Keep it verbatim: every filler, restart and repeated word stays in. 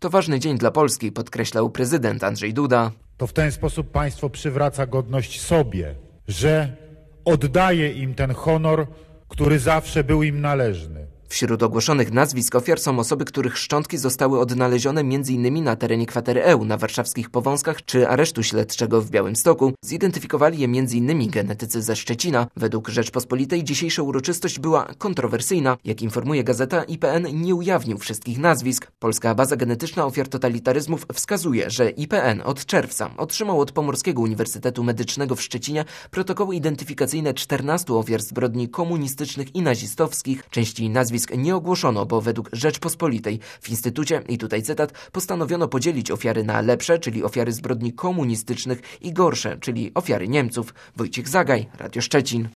To ważny dzień dla Polski, podkreślał prezydent Andrzej Duda. To w ten sposób państwo przywraca godność sobie, że oddaje im ten honor, który zawsze był im należny. Wśród ogłoszonych nazwisk ofiar są osoby, których szczątki zostały odnalezione m.in. na terenie kwatery E U na warszawskich Powązkach czy aresztu śledczego w Białymstoku. Zidentyfikowali je m.in. genetycy ze Szczecina. Według Rzeczpospolitej dzisiejsza uroczystość była kontrowersyjna. Jak informuje gazeta, I P N nie ujawnił wszystkich nazwisk. Polska baza genetyczna ofiar totalitaryzmów wskazuje, że I P N od czerwca otrzymał od Pomorskiego Uniwersytetu Medycznego w Szczecinie protokoły identyfikacyjne czternastu ofiar zbrodni komunistycznych i nazistowskich. Części nazwisk nie ogłoszono, bo według Rzeczpospolitej w instytucie, i tutaj cytat, postanowiono podzielić ofiary na lepsze, czyli ofiary zbrodni komunistycznych, i gorsze, czyli ofiary Niemców. Wojciech Zagaj, Radio Szczecin.